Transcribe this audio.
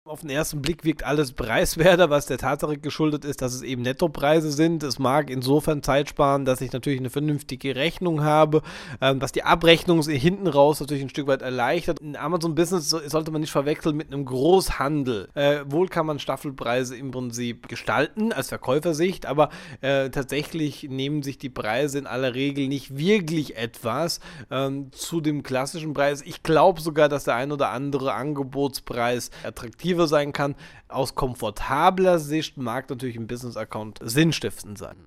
Auf den ersten Blick wirkt alles preiswerter, was der Tatsache geschuldet ist, dass es eben Nettopreise sind. Es mag insofern Zeit sparen, dass ich natürlich eine vernünftige Rechnung habe, was die Abrechnung hinten raus natürlich ein Stück weit erleichtert. Ein Amazon-Business sollte man nicht verwechseln mit einem Großhandel. Wohl kann man Staffelpreise im Prinzip gestalten, als Verkäufersicht, aber tatsächlich nehmen sich die Preise in aller Regel nicht wirklich etwas zu dem klassischen Preis. Ich glaube sogar, dass der ein oder andere Angebotspreis attraktiv sein kann. Aus komfortabler Sicht mag natürlich ein Business-Account sinnstiftend sein.